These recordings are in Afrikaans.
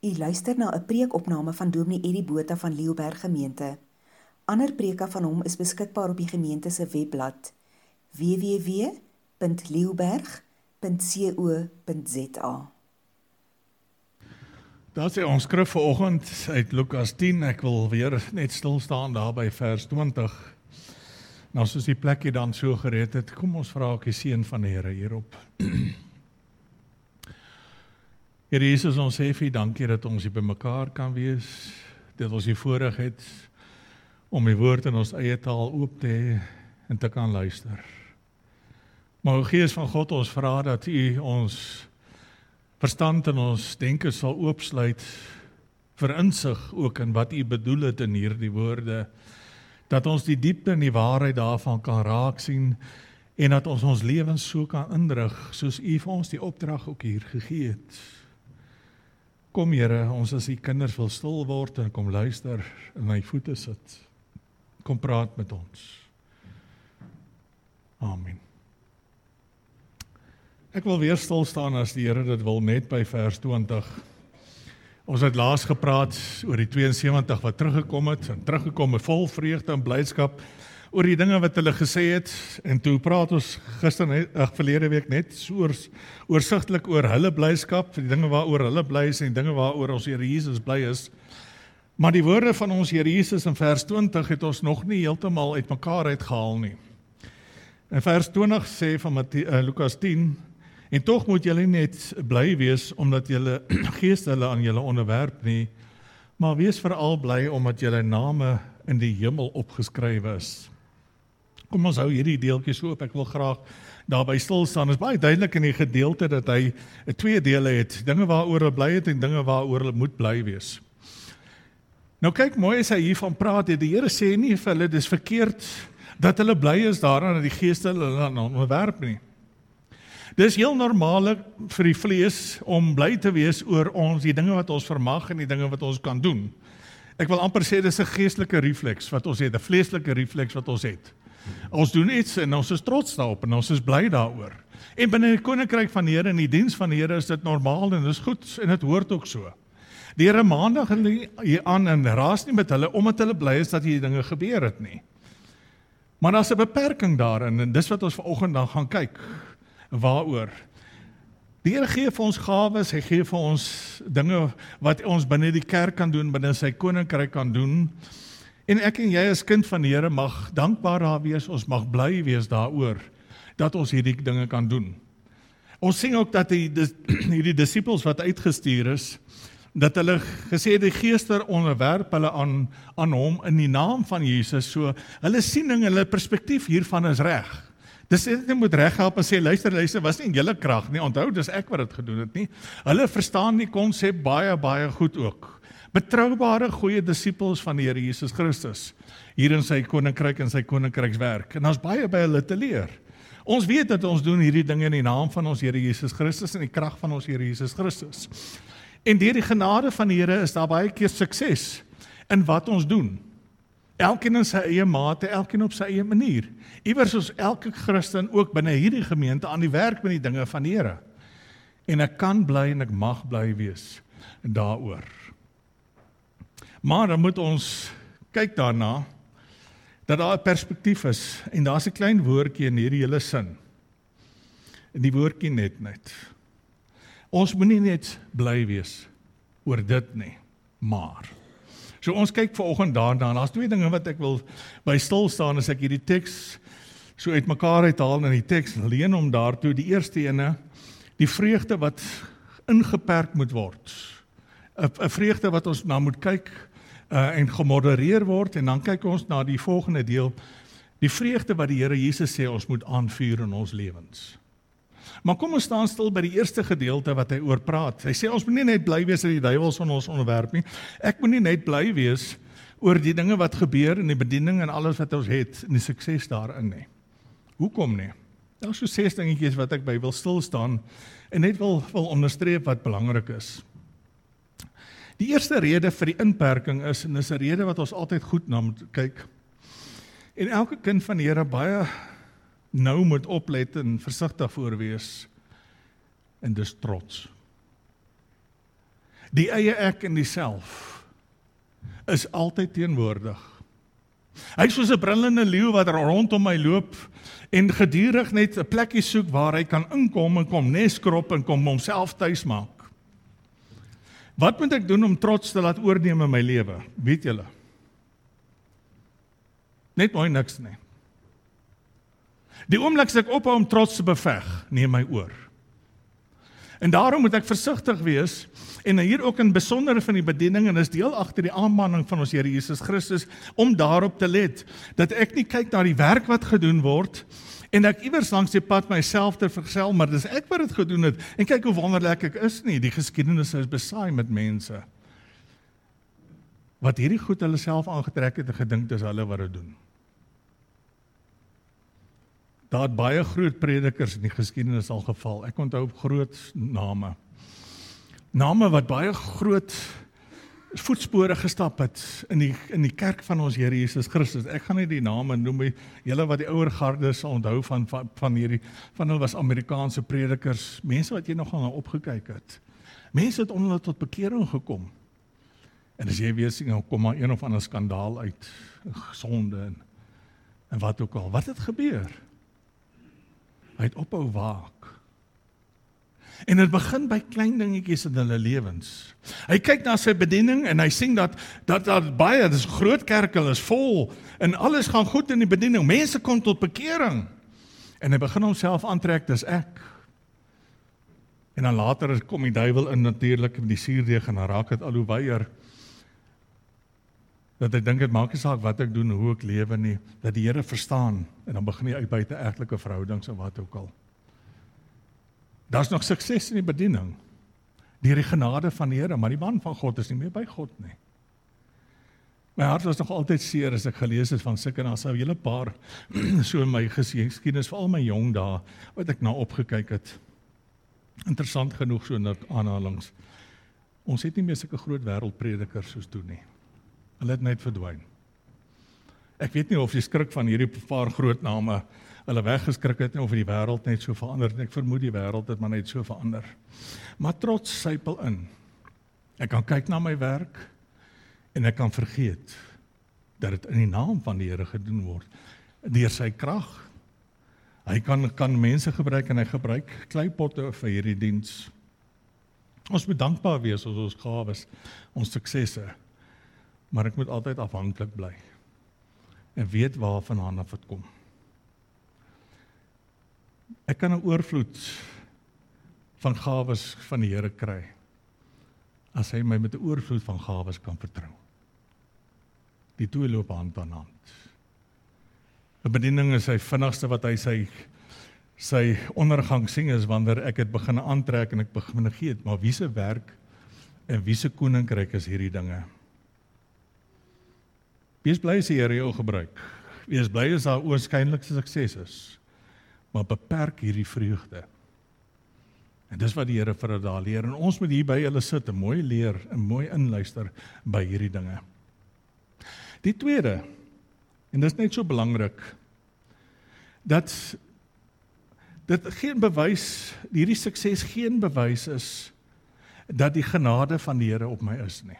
U luister na 'n preekopname van Dominee Eddie Botha van Leeuberg Gemeente. Ander preke van hom is beskikbaar op die gemeente se webblad www.leeuberg.co.za. Daar sê ons skrif vanoggend uit Lukas 10, ek wil weer net stil staan daar by vers 20. Nou soos die plekkie dan so gereed het, kom ons vra ook die seën van die Here hierop. Here Jesus, ons sê vir U dankie dat ons hier by mekaar kan wees, dat ons hier voorreg het om die woord in ons eie taal oop te hê en te kan luister. Maar o Gees van God, ons vra dat U ons verstand en ons denke sal oopsluit vir insig ook in wat U bedoel het in hierdie woorde, dat ons die diepte en die waarheid daarvan kan raak sien en dat ons lewens so kan inrig soos U vir ons die opdrag ook hier gegee het. Kom Here, ons as U kinders wil stil word en kom luister en my voete sit. Kom praat met ons. Amen. Ek wil weer stil staan as die Here dit wil net by vers 20. Ons het laas gepraat oor die 72 wat teruggekom het vol vreugde en blydskap oor die dinge wat hulle gesê het, en toe praat ons verlede week net so oorsigtelik oor hulle blydskap, die dinge waaroor hulle bly is en die dinge waaroor ons Here Jesus bly is. Maar die woorde van ons Here Jesus in vers 20 het ons nog nie heeltemal uitmekaar uitgehaal nie. In vers 20 sê van Lukas 10, en tog moet julle net bly wees, omdat julle gees hulle aan julle onderwerp nie, maar wees veral bly, omdat julle name in die hemel opgeskrywe is. Kom ons hou hierdie deeltjie so op, ek wil graag daarby stil staan. Dit is baie duidelik in die gedeelte dat hy 2 dele het, dinge waaroor hulle bly het en dinge waaroor hulle moet bly wees. Nou kyk mooi as hy hiervan praat, die Here sê nie vir hulle, dis verkeerd dat hulle bly is daaraan, dat die geeste hulle aan onderwerp nie. Dis heel normaal vir die vlees om bly te wees oor ons, die dinge wat ons vermag en die dinge wat ons kan doen. Ek wil amper sê, dis 'n geestelike refleks wat ons het, 'n vleeslike refleks wat ons het. Ons doen iets en ons is trots daarop en ons is bly daaroor. En binne die koninkryk van die Here en die diens van die Here is dit normaal en dis goed en dit hoort ook so. Die Here maandag hier aan en raas nie met hulle omdat hulle bly is dat hierdie dinge gebeur het nie. Maar daar's 'n beperking daarin en dis wat ons vanoggend dan gaan kyk. Waaroor? Die Here gee vir ons gawes, hy gee vir ons dinge wat ons binne die kerk kan doen, binne sy koninkryk kan doen. En ek en jy as kind van die Here mag dankbaar daar wees, ons mag bly wees daaroor, dat ons hierdie dinge kan doen. Ons sien ook dat hierdie disippels wat uitgestuur is, dat hulle gesê die geeste onderwerp hulle aan hom in die naam van Jesus, so hulle siening, hulle perspektief hiervan is reg. Dis net moet reg help en sê, luister, was nie in julle krag nie, onthou, dis ek wat dit gedoen het nie. Hulle verstaan die konsep baie goed ook. Betroubare, goeie disippels van die Here Jesus Christus, hier in sy koninkryk en sy koninkrykswerk. En daar's baie by hulle te leer. Ons weet dat ons doen hierdie dinge in die naam van ons Here Jesus Christus en die krag van ons Here Jesus Christus. En deur die genade van die Here is daar baie keer sukses in wat ons doen. Elkeen in sy eie mate, elkeen op sy eie manier. Iewers is elke Christen ook binne hierdie gemeente aan die werk met die dinge van die Here. En ek kan bly en ek mag bly wees daaroor. Maar dan moet ons kyk daarna, dat daar 'n perspektief is, en daar's 'n klein woordjie in hierdie hele sin. En die woordjie net. Ons moet nie net bly wees oor dit nie, maar. So ons kyk vanoggend daarna, daar's 2 dinge wat ek wil by stil staan, as ek hierdie teks so uitmekaar uithaal en die teks leen om daartoe. Die eerste ene, die vreugde wat ingeperk moet word. 'n vreugde wat ons na moet kyk en gemodereer word, en dan kyk ons na die volgende deel, die vreugde wat die Here Jesus sê ons moet aanvuur in ons lewens. Maar kom ons staan stil by die eerste gedeelte wat hy oor praat. Hy sê ons moet nie net bly wees dat die duiwels van ons onderwerp nie. Ek moet nie net bly wees oor die dinge wat gebeur en die bediening en alles wat ons het en die sukses daarin nie. Hoekom nie? Daar's so 6 dingetjies wat ek by wil stil staan en net wil onderstreep wat belangrik is. Die eerste rede vir die inperking is, en dis 'n rede wat ons altyd goed na moet kyk, en elke kind van die Here baie nou moet oplet en versigtig voor wees, en dis trots. Die eie ek en die self is altyd teenwoordig. Hy is soos 'n brullende leeu wat rondom my loop en gedurig net 'n plekkie soek waar hy kan inkom en kom neskrop en kom homself tuis maak. Wat moet ek doen om trots te laat oorneem in my lewe? Weet julle? Net mooi niks nie. Die oomblik as ek ophou om trots te beveg, neem my oor. En daarom moet ek versigtig wees, en hier ook in besondere van die bediening, en is deel agter die aanmaning van ons Here Jesus Christus, om daarop te let, dat ek nie kyk na die werk wat gedoen word, en ek iewers langs die pad myself te vergesel, maar dis ek wat dit gedoen het, en kyk hoe wonderlik ek is nie, die geskiedenis is besaai met mense, wat hierdie goed hulle self aangetrek het en gedink dis hulle wat dit doen. Daar het baie groot predikers in die geskiedenis al geval. Ek onthou groot name. Name wat baie groot voetspore gestap het in die kerk van ons Here Jesus Christus. Ek gaan nie die name noem, julle wat die ouer garde sal onthou van hulle was Amerikaanse predikers, mense wat jy nogal na opgekyk het. Mense het onder hulle tot bekering gekom. En as jy weet, dan kom maar een of ander skandaal uit, sonde en wat ook al. Wat het gebeur? Hy het ophou waak. En dit begin by klein dingetjies in hulle lewens. Hy kyk na sy bediening en hy sien dat baie, dis groot kerk, hulle is vol en alles gaan goed in die bediening. Mense kom tot bekering. En hy begin homself aantrek, dis ek. En dan later kom die duiwel in natuurlik met die suurdeeg en dan raak dit al hoe weier. Dat hy dink, het maak nie saak wat ek doen, hoe ek lewe nie, dat die Here verstaan, en dan begin hy uit buite egtelike verhoudings en wat ook al. Daar's nog sukses in die bediening, deur die genade van die Here, maar die man van God is nie meer by God nie. My hart was nog altyd seer as ek gelees het van sulke, en daar sou 'n hele paar, so in my geskiedenis, veral my jong dae, wat ek na opgekyk het. Interessant genoeg so in aanhalings. Ons het nie meer sulke groot wêreldpredikers soos toe nie. Hulle het net verdwyn. Ek weet nie of die skrik van hierdie paar groot name hulle weggeskrik het, of die wêreld net so verander het. Ek vermoed die wêreld het maar net so verander. Maar trots sypel in. Ek kan kyk na my werk, en ek kan vergeet, dat dit in die naam van die Here gedoen word. Deur sy krag. Hy kan mense gebruik, en hy gebruik kleipotte vir hierdie diens. Ons moet dankbaar wees oor ons gawes, ons suksesse. Maar ek moet altyd afhanklik bly en weet waarvandaan af dit kom. Ek kan 'n oorvloed van gawes van die Here kry as hy my met 'n oorvloed van gawes kan vertrou. Die twee loop hand aan hand. 'n bediening is sy vinnigste wat hy sy ondergang sien is wanneer ek het begin aantrek en ek begin negeet, maar wie se werk en wie se koninkryk is hierdie dinge? Wees bly as die Here jou gebruik. Wees bly as daar oorskynlikste sukses is. Maar beperk hierdie vreugde. En dis wat die Here vir hulle daar leer. En ons moet hier by hulle sit en mooi leer en mooi inluister by hierdie dinge. Die tweede, en dis net so belangrik, dat dit geen bewys, hierdie sukses geen bewys is, dat die genade van die Here op my is nie.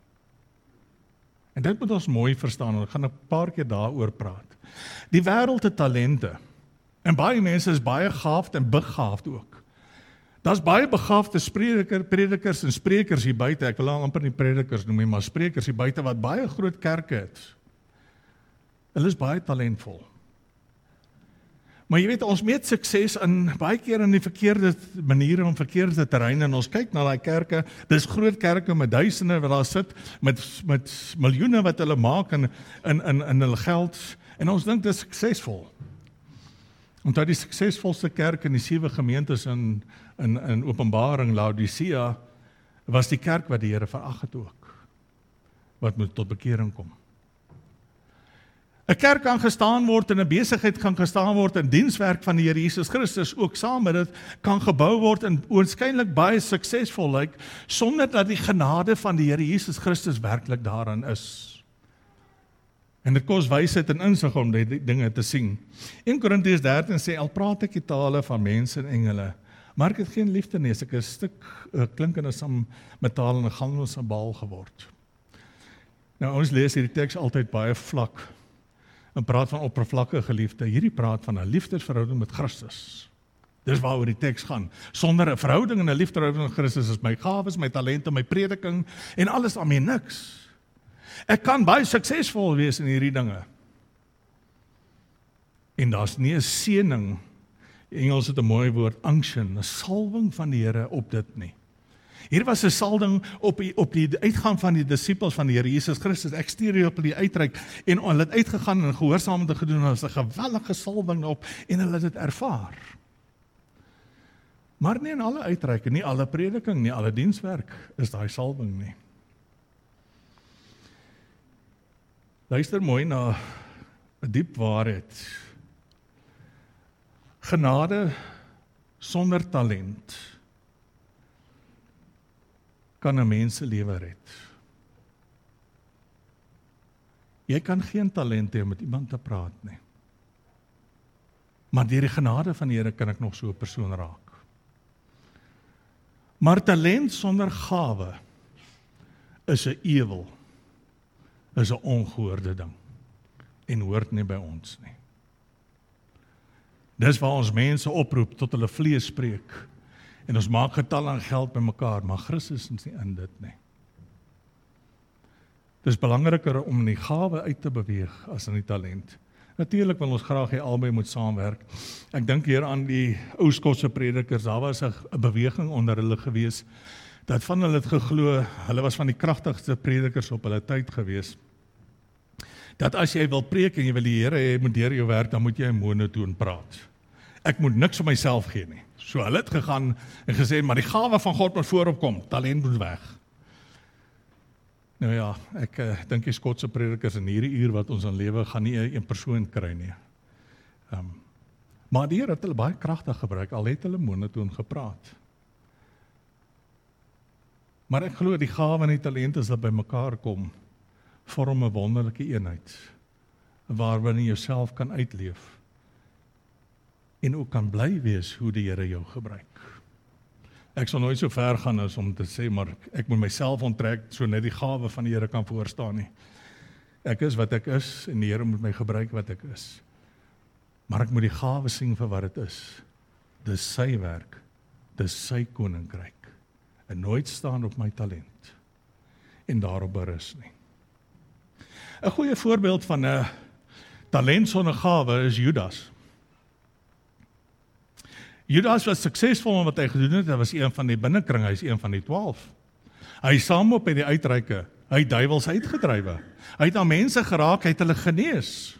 En dit moet ons mooi verstaan, en ek gaan 'n paar keer daaroor praat. Die wêreld het talente, en baie mense is baie gaafd en begaafd ook. Daar's baie begaafde predikers en sprekers hier buite, ek wil amper nie predikers noem nie, maar sprekers hier buite wat baie groot kerke het. Hulle is baie talentvol. Maar jy weet, ons meet sukses baie keer in die verkeerde maniere en verkeerde terreine, en ons kyk na daai kerke, dis groot kerke met duisende wat daar sit, met miljoene wat hulle maak in hulle geld, en ons dink dis suksesvol. Onthou die suksesvolste kerk in die 7 gemeentes in Openbaring, Laodicea, was die kerk wat die Here verag het ook, wat moet tot bekering kom. 'n kerk kan gestaan word en 'n besigheid kan gestaan word en dienswerk van die Here Jesus Christus ook saam met dit kan gebou word en waarskynlik baie suksesvol lyk sonder dat die genade van die Here Jesus Christus werklik daarin is. En dit kos wysheid en insig om die dinge te sien. 1 Korintiërs 13 sê, al praat ek die tale van mense en engele, Maar ek het geen liefde nie, ek 'n stuk klinkende metaal en 'n galmende simbaal geword. Nou ons lees hierdie teks altyd baie vlak en praat van oppervlakkige liefde. Hierdie praat van 'n liefdesverhouding met Christus. Dis waaroor die teks gaan. Sonder 'n verhouding en 'n liefdesverhouding met Christus is my gawes, my talente, my prediking en alles daarmee niks. Ek kan baie suksesvol wees in hierdie dinge. En daar's nie 'n seëning, Engels het 'n mooi woord, unction, 'n salwing van die Here op dit nie. Hier was 'n salwing op die uitgaan van die disippels van die Here Jesus Christus. Ek stuur hier op die uitreik en hulle het uitgegaan en gehoorsaam te gedoen. Hulle het 'n geweldige salwing op en hulle het dit ervaar. Maar nie in alle uitreike, nie alle prediking, nie alle dienswerk is daai salwing nie. Luister mooi na 'n diep waarheid. Genade sonder talent kan 'n mens se lewe red. Jy kan geen talent hê om met iemand te praat nie. Maar deur die genade van die Here kan ek nog so 'n persoon raak. Maar talent sonder gawe is 'n ewel, is 'n ongehoorde ding en hoort nie by ons nie. Dis waar ons mense oproep tot hulle vlees spreek en ons maak getal aan geld bymekaar, maar Christus is nie in dit nie. Dis belangriker om in die gawe uit te beweeg as in die talent. Natuurlik wil ons graag hê albei moet saamwerk. Ek dink hier aan die ou Skotse predikers, daar was 'n beweging onder hulle gewees, dat van hulle het geglo, hulle was van die kragtigste predikers op hulle tyd gewees, dat as jy wil preek en jy wil die Here hê moet deur jou werk, dan moet jy 'n monotoon praat. Ek moet niks vir myself gee nie. So hulle het gegaan en gesê, maar die gawe van God moet voorop kom, talent moet weg. Nou ja, ek dink die Skotse predikers in hierdie uur wat ons in lewe gaan nie 'n persoon kry nie. Maar die Here het hulle baie kragtig gebruik, al het hulle monotoon gepraat. Maar ek glo die gawe en die talente as hulle bymekaar kom, vorm 'n wonderlike eenheid, waarin jy jouself kan uitleef en ook kan bly wees hoe die Here jou gebruik. Ek sal nooit so ver gaan as om te sê, maar ek moet myself onttrek, so net die gawe van die Here kan voorstaan nie. Ek is wat ek is, en die Here moet my gebruik wat ek is. Maar ek moet die gawe sien vir wat dit is. Dis sy werk, dis sy koninkryk, en nooit staan op my talent, en daarop berus nie. 'n goeie voorbeeld van 'n talent sonder gawe is Judas. Judas was suksesvol in wat hy gedoen het, hy was een van die binnekring, hy is een van die 12. Hy is saam op by die uitreike, hy het duiwels uitgedrywe, hy het aan mense geraak, hy het hulle genees.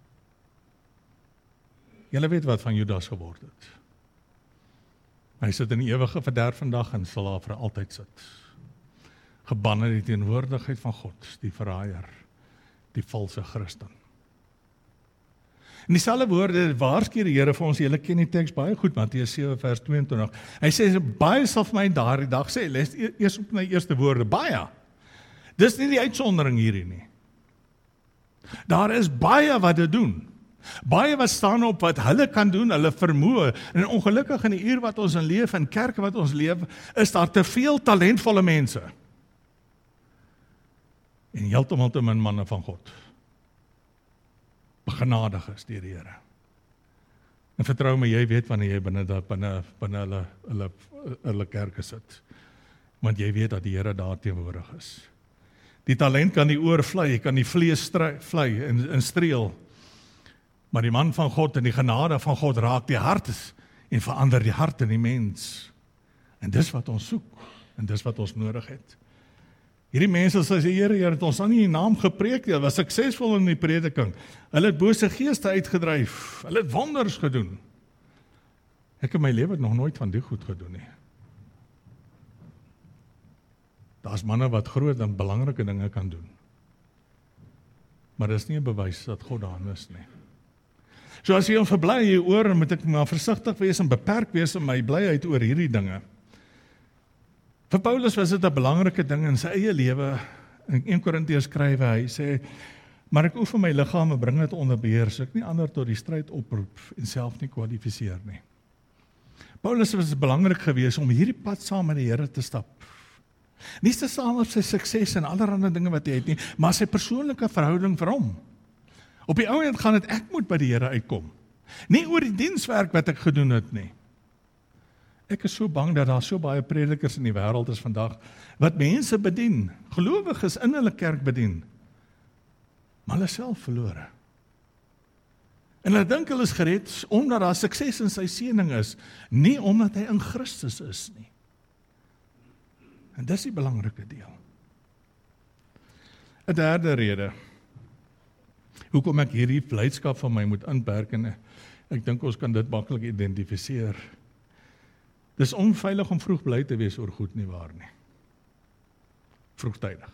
Julle weet wat van Judas geword het. Hy sit in die ewige verderf vandag en sal daar vir altyd sit. Gebanne die teenwoordigheid van God, die verraaier, die valse Christen. In dieselfde woorde waarsku die Here vir ons, julle ken die teks baie goed, Matteus 7 vers 22. Hy sê, baie sal vir my daardie dag sê, lees eers op my eerste woorde, baie. Dis nie die uitsondering hierdie nie. Daar is baie wat dit doen. Baie wat staan op wat hulle kan doen, hulle vermoë, en ongelukkig in die uur wat ons in leef, in kerke wat ons leef, is daar te veel talentvolle mense. En heeltemal te min manne van God. Begenadig is deur die Here. En vertrou my, jy weet wanneer jy binne hulle kerke sit. Want jy weet dat die Here daar teenwoordig is. Die talent kan die oor vlei, kan die vlees vlei en streel. Maar die man van God en die genade van God raak die hart en verander die hart in die mens. En dis wat ons soek, en dis wat ons nodig het. Hierdie mense sê, Here, het ons aan nie die naam gepreek, hulle was suksesvol in die prediking. Hulle het bose geeste uitgedryf, hulle het wonders gedoen. Ek in my lewe nog nooit van die goed gedoen nie. Daar's manne wat groot en belangrike dinge kan doen. Maar dis nie 'n bewys dat God daar is nie. So as jy hom verbly hier oor, moet ek maar versigtig wees en beperk wees in my blyheid oor hierdie dinge. Vir Paulus was dit 'n belangrike ding in sy eie lewe. In 1 Korintiërs skryf hy sê, maar ek oefen my liggaam en bring dit onder beheer, so ek nie ander tot die stryd oproep en self nie kwalifiseer nie. Paulus was belangrik geweest om hierdie pad saam met die Here te stap. Nie te saam op sy sukses en allerlei dinge wat hy het nie, maar sy persoonlike verhouding vir hom. Op die ou end gaan dit ek moet by die Here uitkom. Nie oor die dienswerk wat ek gedoen het nie. Ek is so bang dat daar so baie predikers in die wêreld is vandag, wat mense bedien, gelowiges in hulle kerk bedien, maar hulle self verlore. En hulle dink hulle is gered, omdat daar sukses in sy seëning is, nie omdat hy in Christus is nie. En dis die belangrike deel. 'n derde rede, hoekom ek hierdie blydskap van my moet inperk, en ek dink ons kan dit maklik identifiseer. Dis onveilig om vroeg bly te wees oor goed nie waar nie. Vroegtydig.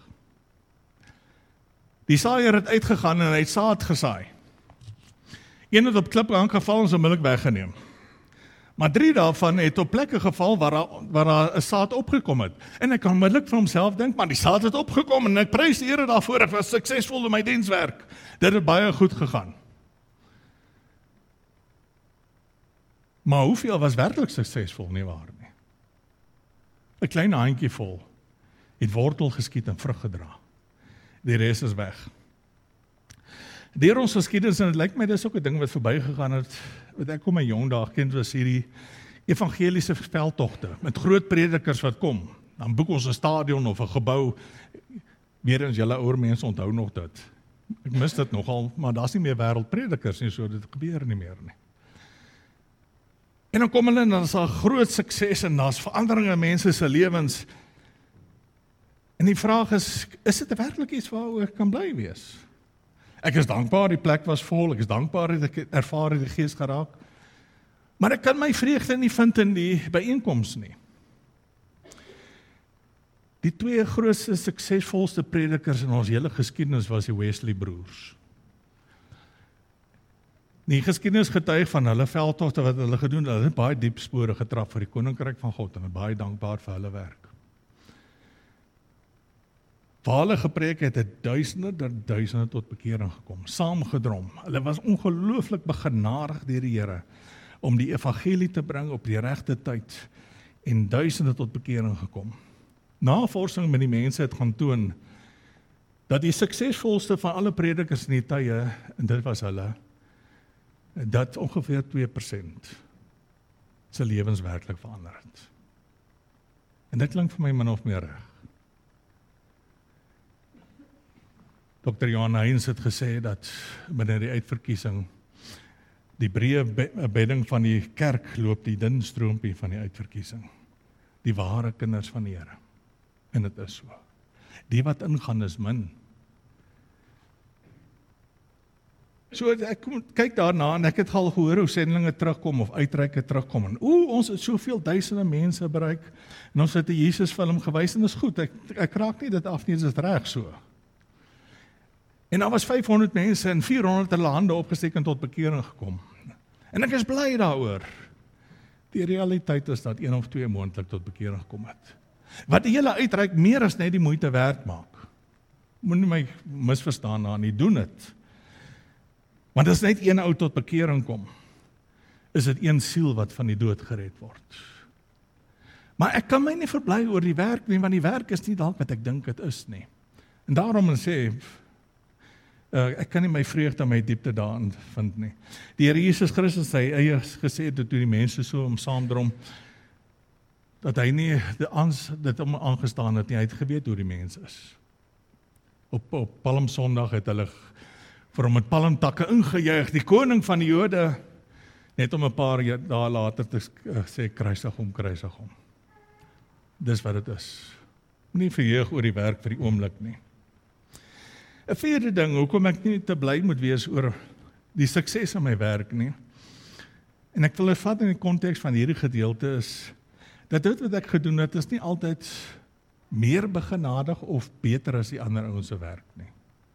Die saaier het uitgegaan en hy het saad gesaai. Een het op klippe aangeval en onmiddellik weggeneem. Maar 3 daarvan het op plekke geval waar daar 'n saad opgekom het. En ek kan onmiddellik vir homself dink, maar die saad het opgekom en ek prys die Here daarvoor, ek was suksesvol in my dienswerk. Dit het baie goed gegaan. Maar hoeveel was werklik suksesvol, nie waar nie? 'n klein handjie vol het wortel geskiet en vrug gedra. Die res is weg. Deur ons geskiedenis, en dit lyk my dis ook 'n ding wat verbygegaan het, wat ek kom my jong dae ken, was hierdie evangeliese veldtogte met groot predikers wat kom. Dan boek ons 'n stadion of 'n gebou. Weer eens julle ouer mense onthou nog dit. Ek mis dit nogal, maar daar's nie meer wêreldpredikers nie, so dit gebeur nie meer nie. En dan kom hulle en dan is daar groot sukses en daar's veranderinge in mense se lewens. En die vraag is dit werklik iets waaroor ek kan bly wees? Ek is dankbaar, die plek was vol, ek is dankbaar dat ek ervaar het die Gees geraak. Maar ek kan my vreugde nie vind in die byeenkoms nie. Die 2 grootste suksesvolste predikers in ons hele geskiedenis was die Wesley broers. Die geskiedenis getuig van hulle veldtogte wat hulle gedoen het, hulle het baie diep spore getrap vir die koninkryk van God en is baie dankbaar vir hulle werk. Waar hulle gepreek het duisende tot bekering gekom, saamgedrom. Hulle was ongelooflik begenadig deur die Here om die evangelie te bring op die regte tyd en duisende tot bekering gekom. Navorsing met die mense het gaan toon dat die suksesvolste van alle predikers in die tye, en dit was hulle, dat ongeveer 2% sy lewens werklik verander het. En dit klink vir my min of meer reg. Dr. Johan Heinz het gesê dat binne die uitverkiesing, die breë bedding van die kerk loop die dun stroompie van die uitverkiesing. Die ware kinders van die Here. En dit is so. Die wat ingaan is min. So ek kyk daarna en ek het al gehoor hoe sendlinge terugkom of uitreike terugkom. En ons het soveel duisende mense bereik en ons het 'n Jesus film gewys en dit is goed. Ek raak nie dit af nie, dit is reg so. En daar was 500 mense en 400 hulle hande opgesteek en tot bekering gekom. En ek is bly daaroor. Die realiteit is dat 1 of 2 moontlik tot bekering gekom het. Wat die hele uitreik meer as net die moeite werd maak. Moenie my misverstaan daar nie, doen dit. Want as net 1 ou tot bekering kom, is dit 1 siel wat van die dood gered word. Maar ek kan my nie verbly oor die werk nie, want die werk is nie dalk wat ek dink dit is nie. En daarom sê ek kan nie my vreugde in my diepte daarin vind nie. Die Here Jesus Christus hy eie gesê het toe die mense so om saamdrom, dat hy nie dit om aangestaan het nie, hy het geweet hoe die mens is. Op Palmsondag het hulle vir hom met palmtakke ingejuig, die koning van die Jode, net om 'n paar dae later te sê, kruisig hom. Dis wat dit is. Moenie verheug oor die werk vir die oomblik nie. 'n vierde ding, hoekom ek nie te bly moet wees oor die sukses in my werk nie, en ek wil dit vat in die konteks van hierdie gedeelte is, dat dit wat ek gedoen het, is nie altyd meer begenadig of beter as die ander ouens se werk nie.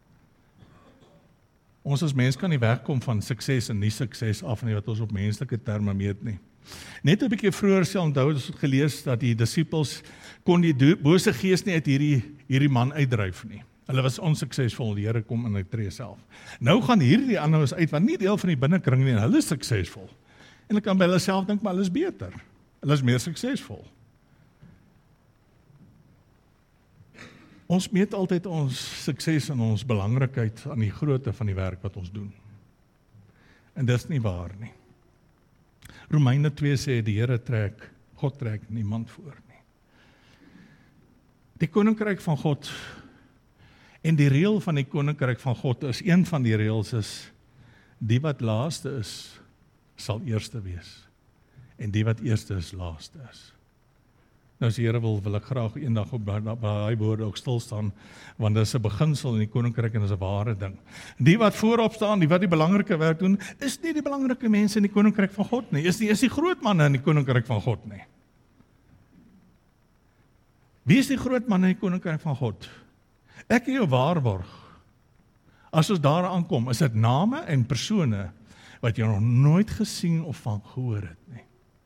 Ons as mens kan nie wegkom van sukses en nie sukses af nie, wat ons op menslike terme meet nie. Net 'n bietjie vroeër sê onthou ons het gelees dat die disippels kon die bose gees nie uit hierdie man uitdryf nie. Hulle was onsuksesvol, die Here kom in hy tree self. Nou gaan hierdie ander uit, want nie deel van die binnekring nie, en hulle is suksesvol. En hulle kan by hulle self dink, maar hulle is beter. Hulle is meer suksesvol. Ons meet altyd ons sukses en ons belangrikheid aan die grootte van die werk wat ons doen. En dit is nie waar nie. Romeine 2 sê die Here God trek niemand voor nie. Die koninkryk van God en die reël van die koninkryk van God is, een van die reëls is, die wat laaste is, sal eerste wees. En die wat eerste is, laaste is. Nou as die Here wil ek graag eendag op daai woorde ook stil staan, want dit is 'n beginsel in die koninkryk en dit is 'n ware ding. Die wat voorop staan, die wat die belangrike werk doen, is nie die belangrike mense in die koninkryk van God nie, is die groot manne in die koninkryk van God nie. Wie is die groot manne in die koninkryk van God? Ek kan jou waarborg, as ons daar aankom, is dit name en persone wat jy nog nooit gesien of van gehoor het nie.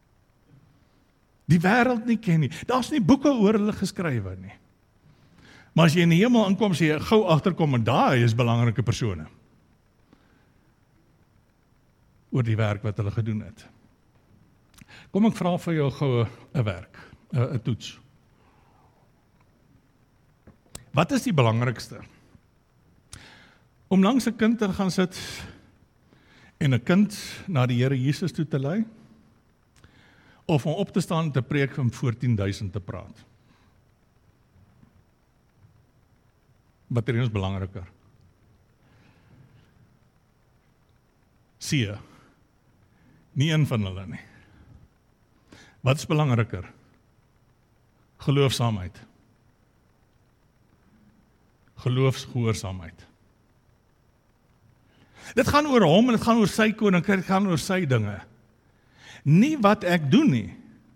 Die wêreld nie ken nie. Daar's nie boeke oor hulle geskrywe nie. Maar as jy in die hemel inkom, sê jy gou agterkom en daai is belangrike persone. Oor die werk wat hulle gedoen het. Kom ek vra vir jou gou 'n werk, 'n toets. Wat is die belangrikste? Om langs 'n kind te gaan sit en 'n kind na die Here Jesus toe te lei? Of om op te staan en te preek om voor 10.000 te praat? Wat is belangriker? Zie, nie een van hulle nie. Wat is belangriker? Geloofsaamheid. Geloofsgehoorsaamheid. Dit gaan oor hom en dit gaan oor sy koninkryk, dit gaan oor sy dinge. Nie wat ek doen nie.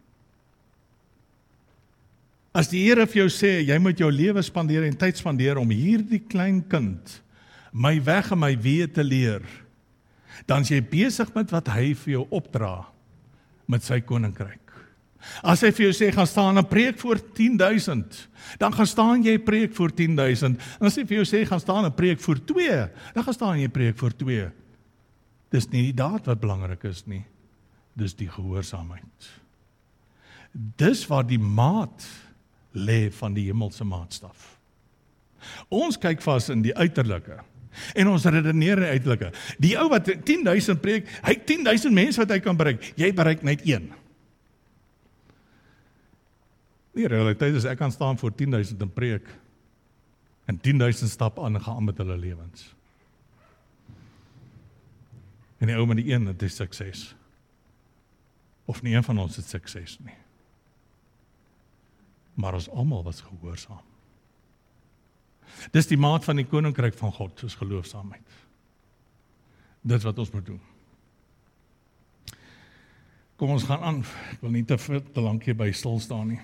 As die Here vir jou sê, jy moet jou lewe spandeer en tyd spandeer om hierdie klein kind my weg en my weë te leer, dan is jy besig met wat hy vir jou opdra met sy koninkryk. As hy vir jou sê, gaan staan en preek voor 10.000, dan gaan staan jy preek voor 10.000. En as hy vir jou sê, gaan staan en preek voor 2, dan gaan staan jy preek voor 2. Dis nie die daad wat belangrik is nie, dis die gehoorsaamheid. Dis waar die maat lê van die hemelse maatstaf. Ons kyk vas in die uiterlike, en ons redeneer in die uiterlike. Die ou wat 10.000 preek, hy het 10.000 mense wat hy kan bereik, jy bereik net 1. Die realiteit is, ek kan staan voor 10.000 en preek, en 10.000 stap aan en gaan met hulle lewens. En die ou met die 1 het is sukses. Of nie een van ons het sukses nie. Maar ons almal was gehoorsaam. Dis die maat van die koninkryk van God, soos geloofsaamheid. Dit wat ons moet doen. Kom ons gaan aan, ek wil nie te lank hier by stil staan nie.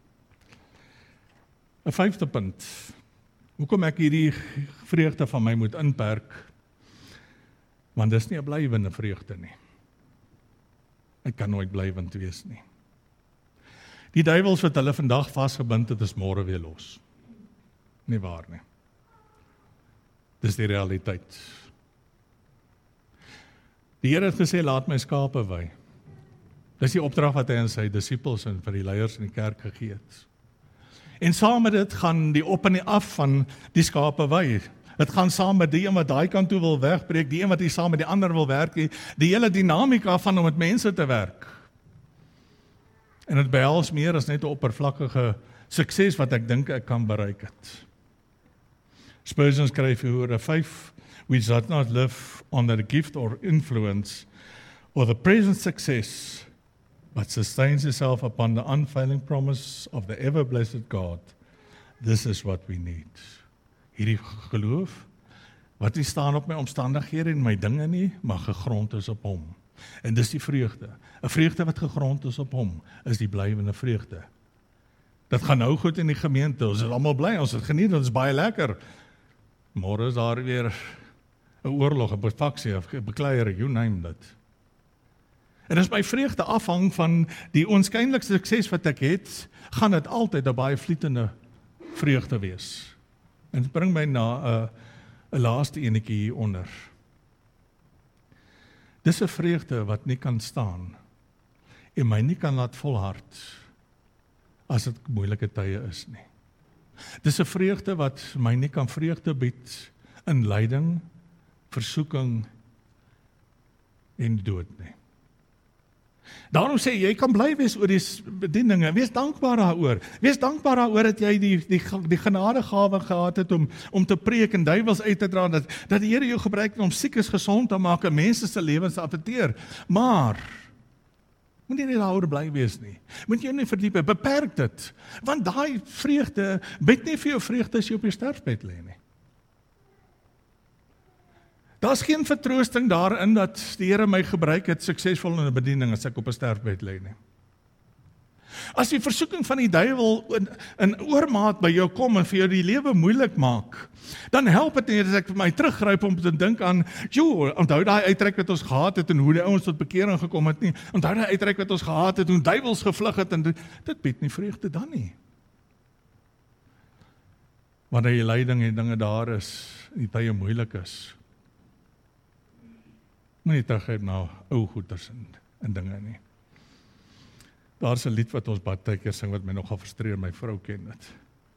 'n 5de punt, hoekom ek hierdie vreugde van my moet inperk, want dis nie 'n blywende vreugde nie. Ek kan nooit blywend wees nie. Die duiwels wat hulle vandag vasgebind het, is môre weer los. Nie waar nie. Dis die realiteit. Die Here het gesê, laat my skape wei. Dis die opdrag wat hy aan sy disippels en vir die leiers in die kerk gegee het. En saam met dit gaan die op en die af van die skape wei. Dit gaan saam met die een wat daai kant toe wil wegbreek, die een wat hier saam met die ander wil werk, die hele dinamika van om met mense te werk. En dit behels meer as net 'n oppervlakkige sukses wat ek dink ek kan bereik het. Spurgeon skryf oor 'n faith which does not live on the gift or influence or the present success, but sustains itself upon the unfailing promise of the ever-blessed God. This is what we need. Hierdie geloof, wat nie staan op my omstandighede en my dinge nie, maar gegrond is op hom. En dis die vreugde. 'n Vreugde wat gegrond is op hom, is die blywende vreugde. Dit gaan nou goed in die gemeente, ons is almal bly, ons het geniet, ons is baie lekker. Môre is daar weer 'n oorlog, 'n faksie, 'n bekleier, you name it. En as my vreugde afhang van die oënskynlike sukses wat ek het, gaan dit altyd 'n baie vlietende vreugde wees. En dit bring my na 'n laaste enetjie hieronder. Dis 'n vreugde wat nie kan staan en my nie kan laat volhard as dit moeilike tye is nie. Dis 'n vreugde wat my nie kan vreugde bied in lyding, versoeking en dood nie. Daarom sê jy kan bly wees oor die bedieninge, wees dankbaar daaroor. Wees dankbaar daaroor dat jy die genadegawe gehad het om te preek en duiwels uit te dra, dat die Here jou gebruik om siekes gesond te maak en mense se lewens te affekteer. Maar moet jy nie daaroor bly wees nie. Moet jy nie verdiep, beperk dit. Want daai vreugde bied nie vir jou vreugde as jy op jou sterfbed lê nie. Daar's geen vertroosting daarin dat die Here my gebruik het suksesvol in 'n bediening as ek op 'n sterfbed lê nie. As die versoeking van die duiwel in oormaat by jou kom en vir jou die lewe moeilik maak, dan help dit nie as ek vir my teruggryp om te dink aan, onthou daai uitreik wat ons gehad het en hoe die ouens tot bekering gekom het nie. Onthou daai uitreik wat ons gehad het, hoe duiwels gevlug het en dit bied nie vreugde dan nie. Wanneer die lyding en dinge daar is, en die tye moeilik is, moet nie teruggryp na ou goeders en dinge nie. Daar's 'n lied wat ons baie keer sing wat my nogal frustreer, my vrou ken dit.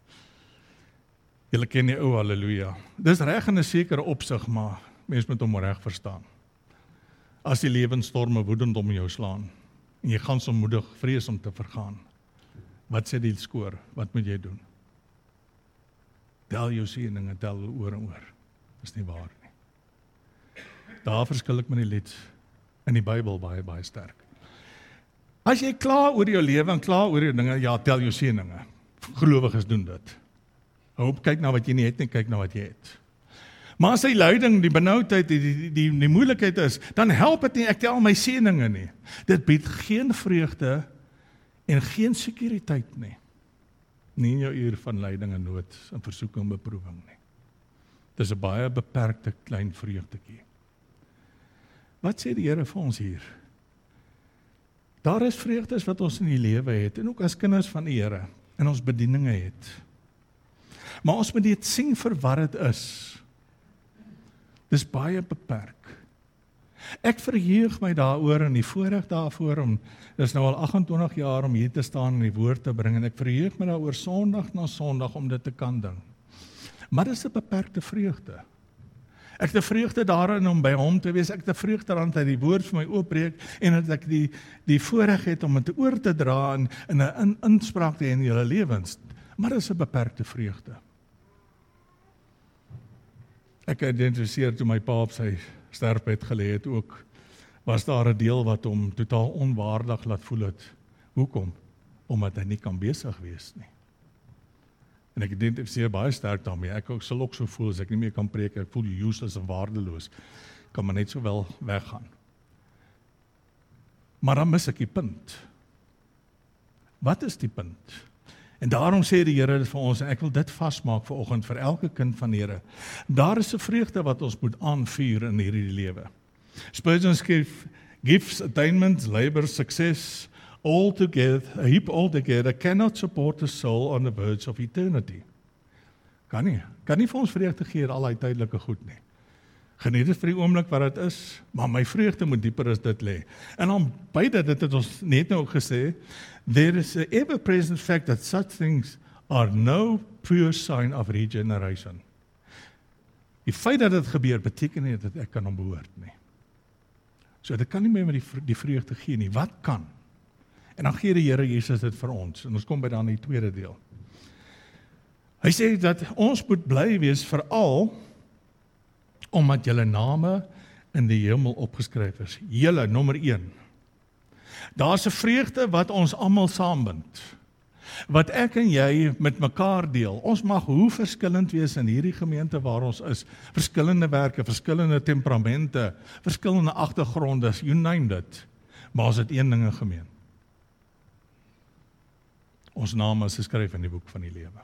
Julle ken die ou halleluja. Dis reg in 'n sekere opsig, maar mens moet hom reg verstaan. As die lewensstorme woedend om jou slaan en jy gaan somoedig vrees om te vergaan, wat sê die skoor? Wat moet jy doen? Tel jou seëninge, tel oor en oor. Dis nie waar nie. Daar verskil ek met die lied in die Bybel baie, baie sterk. As jy klaar oor jou lewe en klaar oor jou dinge, ja, tel jou seëninge. Gelowiges doen dit. Hoop, kyk na wat jy nie het nie, kyk na wat jy het. Maar as die lyding, die benoudheid, die moeilikheid is, dan help dit nie, ek tel my seëninge nie. Dit bied geen vreugde en geen sekuriteit nie. Nie in jou uur van lyding en nood en versoeking en beproewing nie. Dis 'n baie beperkte klein vreugdetjie. Wat sê die Here vir ons hier? Daar is vreugdes wat ons in die lewe het, en ook as kinders van die Here, in ons bedieninge het. Maar ons moet dit sien vir wat dit is. Dis baie beperk. Ek verheug my daaroor en die voorreg daarvoor dis nou al 28 jaar om hier te staan en die woord te bring, en ek verheug my daaroor Sondag na Sondag om dit te kan doen. Maar dis 'n beperkte vreugde. Ek het 'n vreugde daarin om by hom te wees, ek het 'n vreugde daarin dat hy die woord vir my oopbreek, en dat ek die voorreg het om dit oor te dra en 'n inspraak te hê in julle lewens. Maar dis 'n beperkte vreugde. Ek identifiseer toe my pa op sy sterfbed gelê het ook, was daar 'n deel wat hom totaal onwaardig laat voel het. Hoekom? Omdat hy nie kan besig wees nie. En ek identifiseer baie sterk daarmee. Ek sal ook so voel as ek nie meer kan preek, ek voel useless en waardeloos. Kan maar net so wel weggaan. Maar dan mis ek die punt. Wat is die punt? En daarom sê die Here vir ons, en ek wil dit vasmaak vanoggend vir elke kind van die Here. Daar is 'n vreugde wat ons moet aanvuur in hierdie lewe. Spurgeon skryf, gifts, attainments, labor, success, all together, a heap all together, cannot support a soul on the verge of eternity. Kan nie vir ons vreugde gee al die tydelike goed nie. Geniet dit vir die oomblik wat dit is, maar my vreugde moet dieper as dit lê. En dan beide dit het ons net nou gesê, there is a ever-present fact that such things are no pure sign of regeneration. Die feit dat dit gebeur, beteken nie dat ek kan hom behoort nie. So dit kan nie meer met die vreugde gee nie. Wat kan? En dan gee die Here Jesus dit vir ons. En ons kom by dan die tweede deel. Hy sê dat ons moet bly wees veral omdat julle name in die hemel opgeskryf is. Julle, nommer 1. Daar's 'n vreugde wat ons almal saambind. Wat ek en jy met mekaar deel. Ons mag hoe verskillend wees in hierdie gemeente waar ons is. Verskillende werke, verskillende temperamente, verskillende agtergronde, you name it. Maar ons het een ding gemeen. Ons name is geskryf in die boek van die lewe.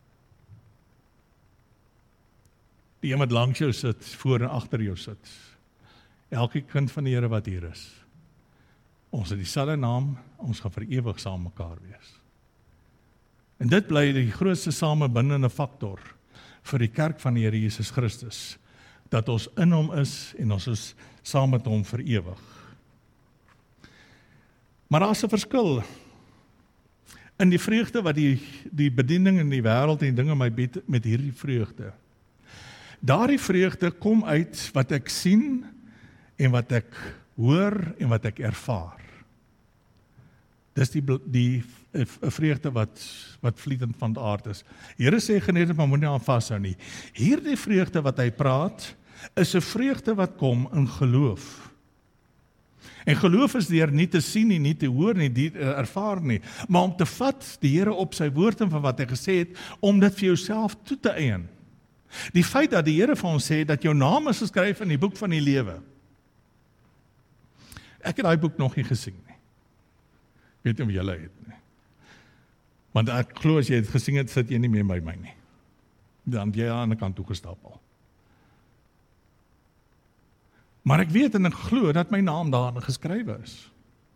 Die een wat langs jou sit, voor en agter jou sit. Elke kind van die Here wat hier is. Ons het dieselfde naam, ons gaan vir ewig saam mekaar wees. En dit bly die grootste samebindende faktor vir die kerk van die Here Jesus Christus, dat ons in hom is en ons is saam met hom vir ewig. Maar daar's 'n verskil in die vreugde wat die bediening in die wêreld en dinge my bied met hierdie vreugde. Daardie vreugde kom uit wat ek sien en wat ek hoor en wat ek ervaar. Dis die vreugde wat vlietend van die aard is. Here sê genees, maar moenie aan vashou nie. Hierdie vreugde wat hy praat, is 'n vreugde wat kom in geloof. En geloof is deur nie te sien nie, nie te hoor nie, nie te ervaar nie, maar om te vat die Here op sy woord en van wat hy gesê het, om dit vir jouself toe te eien. Die feit dat die Here vir ons sê dat jou naam is geskryf in die boek van die lewe. Ek het daai boek nog nie gesien nie. Weet nie of julle het nie. Want ek glo as jy het gesien het, sit jy nie meer by my nie. Dan jy aan die kant toe gestap al. Maar ek weet en ek glo dat my naam daarin geskrywe is.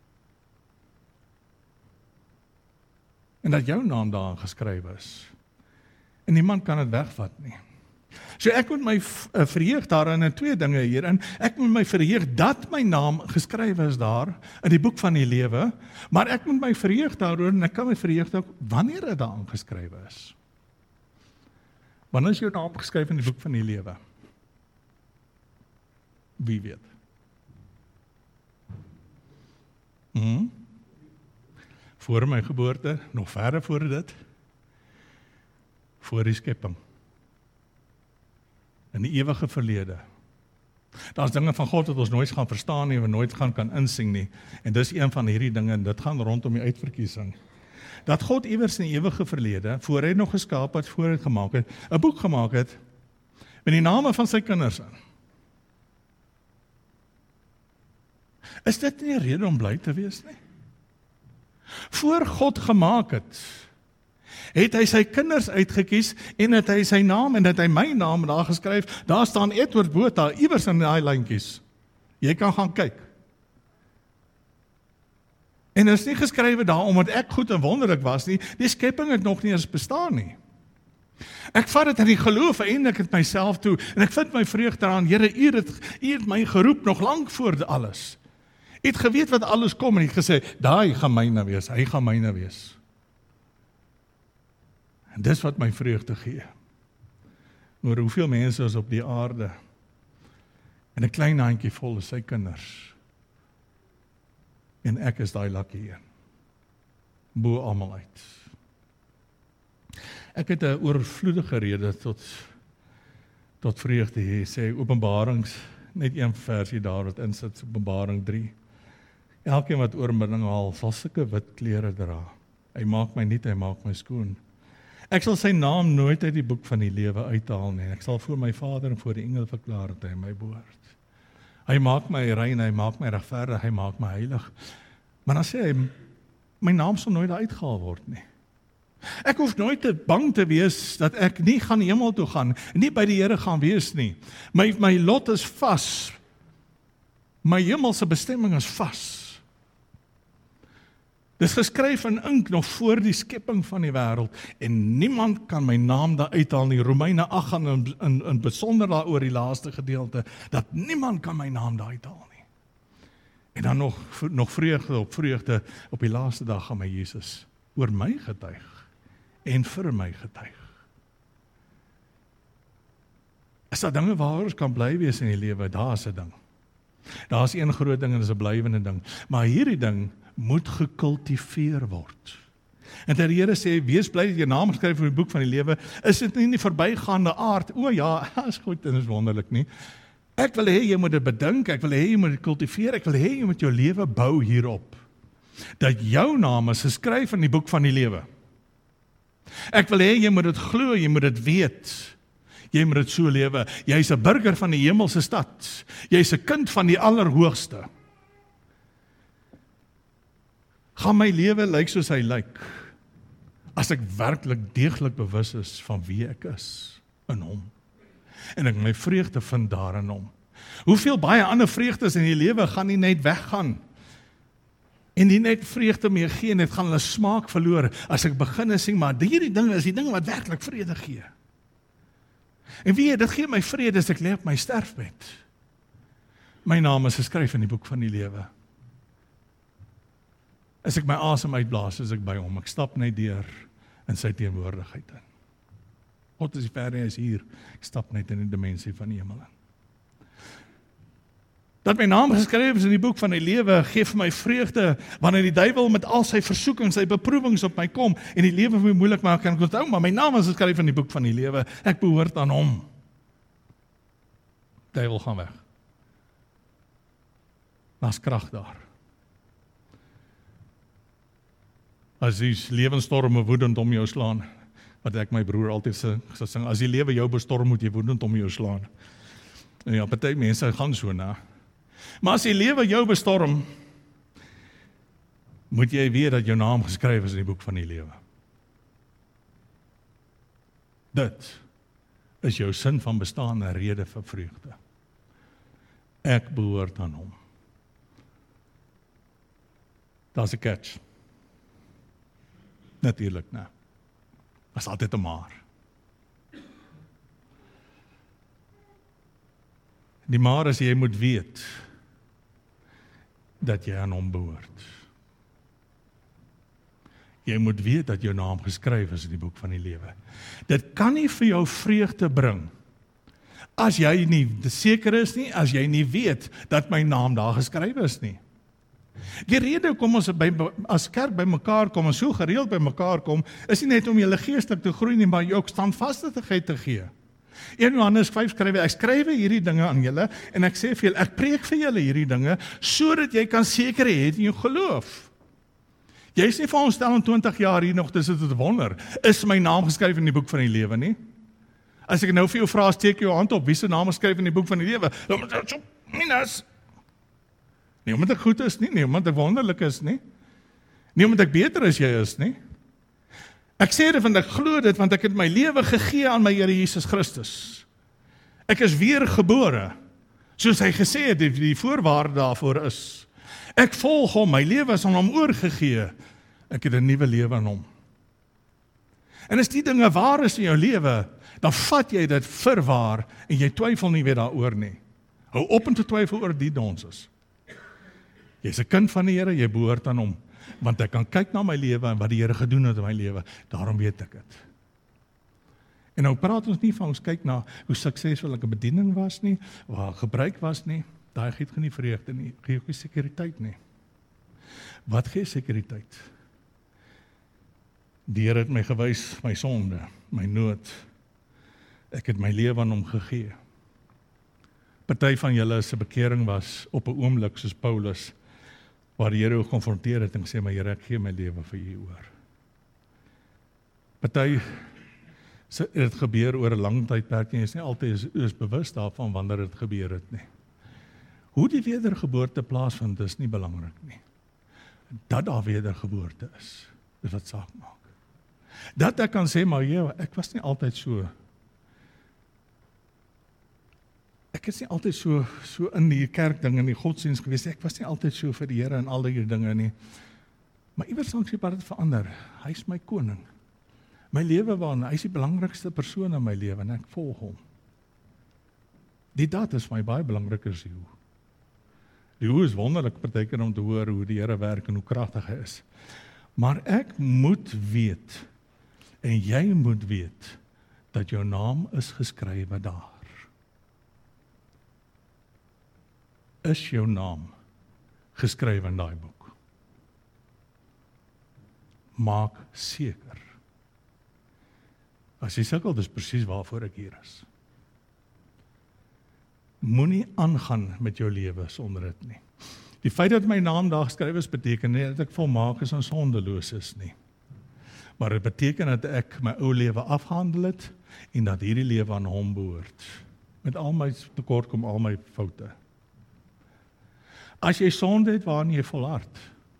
En dat jou naam daarin geskrywe is. En niemand kan dit wegvat nie. So ek moet my verheug daarin in twee dinge hierin. Ek moet my verheug dat my naam geskrywe is daar in die boek van die lewe, maar ek moet my verheug daaroor en ek kan my verheug ook wanneer dit daarin geskrywe is. Wanneer is jou naam geskryf in die boek van die lewe? Wie weet? Voor my geboorte, nog verder voor dit, voor die skepping. In die ewige verlede. Daar's dinge van God wat ons nooit gaan verstaan nie, en nooit gaan kan insien nie. En dis een van hierdie dinge, en dit gaan rondom die uitverkiesing. Dat God iewers in die ewige verlede, voor hy nog geskaap het, voor hy het gemaak het, 'n boek gemaak het, met die name van sy kinders in. Is dit nie 'n rede om bly te wees nie? Voor God gemaak het hy sy kinders uitgekies, en het hy sy naam, en het hy my naam daar geskryf, daar staan Edward Botha, iewers in die lyntjies. Jy kan gaan kyk. En dit is nie geskrywe daar, omdat ek goed en wonderlik was nie, die skepping het nog nie eens bestaan nie. Ek vat dit in die geloof, eindelik het myself toe, en ek vind my vreugde daaraan, Here, U het my geroep, nog lank voor alles. U het geweet wat alles kom, en U het gesê, daai gaan myne wees, hy gaan myne wees. En dis wat my vreugde gee. Oor hoeveel mense is op die aarde, en 'n klein handjie vol is sy kinders. En ek is daai lucky een. Bo almal uit. Ek het 'n oorvloedige rede tot vreugde hier, sê Openbarings, net een versie daar wat insit, Openbaring 3. Elkeen wat oorwinning haal, sal sulke wit klere dra. Hy maak my nuut, hy maak my skoon. Ek sal sy naam nooit uit die boek van die lewe uithaal nie. Ek sal voor my Vader en voor die engele verklaar dat hy my behoort. Hy maak my rein, hy maak my regverdig, hy maak my heilig. Maar dan sê hy, my naam sal nooit uitgehaal word nie. Ek hoef nooit te bang te wees dat ek nie gaan hemel toe gaan, nie by die Here gaan wees nie. My lot is vas. My hemelse bestemming is vas. Dis geskryf in ink nog voor die skepping van die wêreld, en niemand kan my naam daar uithaal nie. Romeine 8 gaan in besonder daaroor die laaste gedeelte, dat niemand kan my naam daar uithaal nie. En dan nog vreugde op die laaste dag gaan my Jesus oor my getuig, en vir my getuig. Is daar dinge waar ons kan bly wees in die lewe? Daar is 'n ding. Daar is een groot ding en dis 'n blywende ding. Maar hierdie ding moet gekultiveer word. En dat die Here sê, wees bly dat jy naam geskryf in die boek van die lewe, is dit nie in die verbygaande aard, o ja, is goed en is wonderlik nie. Ek wil hê jy moet dit bedink, ek wil hê jy moet dit kultiveer, ek wil hê jy moet jou lewe bou hierop. Dat jou naam is geskryf in die boek van die lewe. Ek wil hê jy moet dit glo, jy moet dit weet. Jy moet dit so lewe. Jy's 'n burger van die hemelse stad. Jy's 'n kind van die Allerhoogste. Gaan my lewe lyk soos hy lyk, as ek werklik deeglik bewus is van wie ek is in hom. En ek my vreugde vind daarin hom. Hoeveel baie ander vreugdes in die lewe gaan nie net weggaan, en die net vreugde mee gee, net gaan hulle smaak verloor, as ek begin sing, maar hierdie dinge is die dinge wat werklik vrede gee. En weet, dit gee my vrede as ek lê op my sterfbed. My naam is geskryf in die boek van die lewe. As ek my asem uitblaas, is ek by hom. Ek stap net deur in sy teenwoordigheid in. God is ver, hy is hier. Ek stap net in die dimensie van die hemel in. Dat my naam geskryf is in die boek van die lewe, gee vir my vreugde, wanneer die duiwel met al sy versoekings, sy beproewings op my kom, en die lewe vir my moeilik maak, kan ek onthou, maar my naam is geskryf in die boek van die lewe, ek behoort aan hom. Duiwel gaan weg. Daar's krag daar. As die lewensstorme woedend om jou slaan, wat ek my broer altyd sing, as die lewe jou bestorm, moet jy woedend om jou slaan. En ja, party mense gaan so na. Maar as die lewe jou bestorm, moet jy weet dat jou naam geskryf is in die boek van die lewe. Dit is jou sin van bestaan en rede vir vreugde. Ek behoort aan hom. Daar's 'n catch. Natuurlik, nee. Daar's altyd 'n maar. Die maar is jy moet weet dat jy aan hom behoort. Jy moet weet dat jou naam geskryf is in die boek van die lewe. Dit kan nie vir jou vreugde bring as jy nie seker is nie, as jy nie weet dat my naam daar geskryf is nie. Die rede hoekom ons as kerk by mekaar kom en so gereeld by mekaar kom, is nie net om julle geestelik te groei nie, maar jy ook standvastigheid te gee. 1 Johannes 5 skryf, ek skryf hierdie dinge aan julle, en ek sê vir julle, ek preek vir julle hierdie dinge, sodat jy kan seker hê in jou geloof. Jy is nie vir ons stel in 20 jaar hier nog, dis dit te wonder, is my naam geskryf in die boek van die lewe nie? As ek nou vir jou vra, steek jou hand op, wie se naam geskryf in die boek van die lewe? Minus. Nie omdat ek goed is nie, nie omdat ek wonderlik is nie, nie omdat ek beter as jy is nie. Ek sê dit want ek glo dit, want ek het my lewe gegee aan my Here Jesus Christus. Ek is weer gebore, soos hy gesê het, die voorwaarde daarvoor is. Ek volg hom, my lewe is aan hom oorgegee. Ek het 'n nuwe lewe aan hom. En as die dinge waar is in jou lewe, dan vat jy dit vir waar, en jy twyfel nie weer daaroor nie. Hou op om te twyfel oor die dons. Jy's 'n kind van die Here, jy behoort aan hom, want ek kan kyk na my lewe en wat die Here gedoen het in my lewe, daarom weet ek dit. En nou praat ons nie van ons kyk na hoe suksesvol ek 'n bediening was nie, waar gebruik was nie, daai gee geen vreugde nie, gee ook nie sekuriteit nie. Wat gee sekuriteit? Die Here het my gewys, my sonde, my nood. Ek het my lewe aan hom gegee. Party van julle se bekering was op 'n oomblik soos Paulus, waar die Here gekonfronteer het en sê, maar Here, ek gee my lewe vir U oor. Party het gebeur oor 'n lang tydperk, jy is nie altyd is bewus daarvan wanneer dit gebeur het nie. Hoe die wedergeboorte plaasvind is nie belangrik nie. Dat daar wedergeboorte is wat saak maak. Dat ek kan sê, maar ek was nie altyd so. Ek is nie altyd so in die kerkding en die godsdienst gewees. Ek was nie altyd so vir die Here en al die dinge nie. Maar iewers langs die pad het verander. Hy is my koning. My lewe waarna, hy is die belangrikste persoon in my lewe en ek volg hom. Die dat is my baie belangriker as die hoe. Die hoe is wonderlik partykeer om te hoor hoe die Here werk en hoe kragtig hy is. Maar ek moet weet, en jy moet weet, dat jou naam is geskrywe daar. Is jou naam geskrywe in daai boek? Maak seker. As jy sukkel, dis presies waarvoor ek hier is. Moenie aangaan met jou lewe sonder dit nie. Die feit dat my naam daar geskryf is, beteken nie dat ek volmaak is en sondeloos is nie. Maar dit beteken dat ek my ou lewe afgehandel het en dat hierdie lewe aan hom behoort. Met al my tekortkom, al my foute. As jy sonde het waarin jy volhard,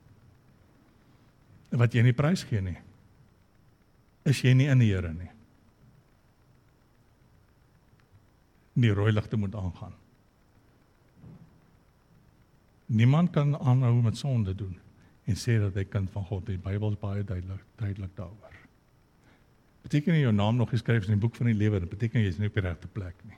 wat jy nie prys gee nie, is jy nie in die Here nie. Die rooi ligte moet aangaan. Niemand kan aanhou met sonde doen en sê dat hy kind van God is. Die Bybel is baie duidelik daaroor. Beteken nie jou naam nog geskryf is in die boek van die lewe, dit beteken jy is nie op die regte plek nie.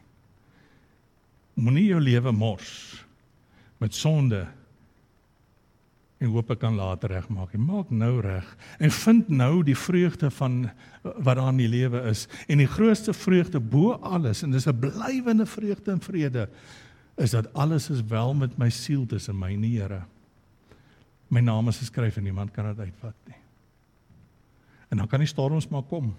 Moenie jou lewe mors met sonde en hoop ek kan later regmaak. En maak nou reg en vind nou die vreugde van wat daar in die lewe is. En die grootste vreugde bo alles, en dis 'n blywende vreugde en vrede, is dat alles is wel met my siel tussen my en die Here. My naam is geskryf en niemand kan dit uitvat nie. En dan kan die storms maar kom.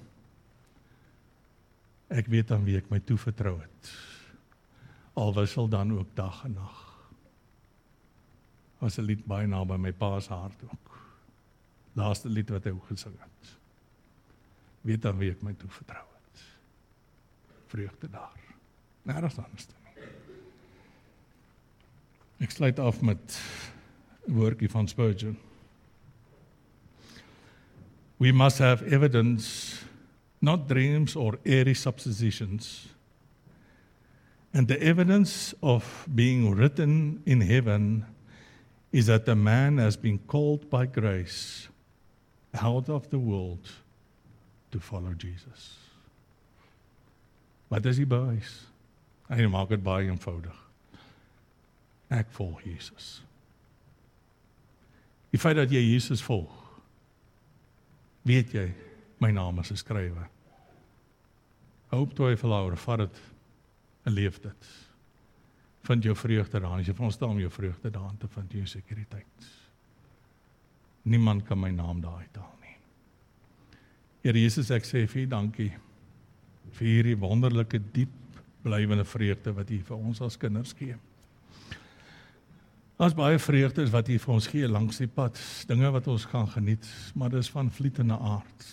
Ek weet aan wie ek my toevertrou het. Al wissel dan ook dag en nag. Was 'n lied baie naby my pa se hart ook. Laaste lied wat hy ook gesing het. Weet aan wie ek my toevertrou het. Vreugde daar. Nergens anders nie. Ek sluit af met 'n woordjie van Spurgeon. We must have evidence, not dreams or airy suppositions. And the evidence of being written in heaven is that a man has been called by grace out of the world to follow Jesus. Wat is die bewys? Hy maak dit baie eenvoudig. Ek volg Jesus. Die feit dat jy Jesus volg, weet jy, my naam is geskrywe. Hou op twyfel oor, vat dit en leef dit. Vind jou vreugde daarin, as jy veronderstel om jou vreugde daarin te vind, jou sekuriteit. Niemand kan my naam daar uithaal nie. Here Jesus, ek sê vir U dankie vir hierdie wonderlike, diep, blywende vreugde wat U vir ons as kinders gee. Daar's baie vreugdes wat U vir ons gee langs die pad, dinge wat ons gaan geniet, maar dis van vlietende aard.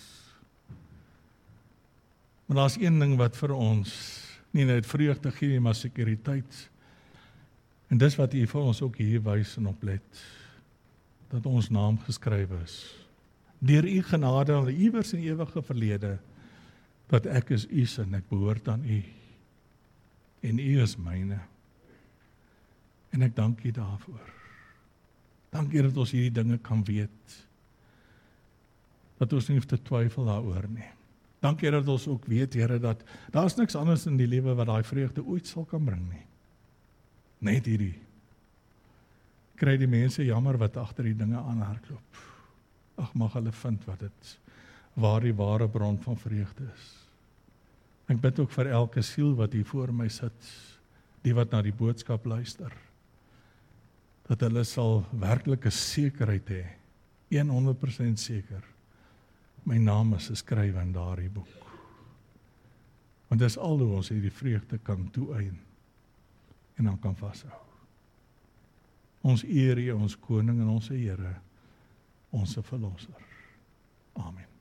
Maar daar's een ding wat vir ons nie net vreugde gee nie, maar sekuriteit. En dis wat U vir ons ook hier wys en oplet, dat ons naam geskrywe is. Deur U genade al iewers in ewige verlede, dat ek is U se en ek behoort aan U. En U is myne. En ek dank U daarvoor. Dankie dat ons hierdie dinge kan weet. Dat ons nie hoef te twyfel daaroor nie. Dankie dat ons ook weet, Here, dat daar's niks anders in die lewe wat daai vreugde ooit sal kan bring nie. Net hierdie. Kry die mense jammer wat agter die dinge aanhardloop. Ag, mag hulle vind wat dit waar die ware bron van vreugde is. Ek bid ook vir elke siel wat hier voor my sit, die wat na die boodskap luister, dat hulle sal werklike sekerheid hê, 100% seker, my naam is geskrywe in daardie boek. Want dis al hoe ons hierdie vreugde kan toeëien en dan kan vashou. Ons eer U, ons koning en ons Here, ons verlosser. Amen.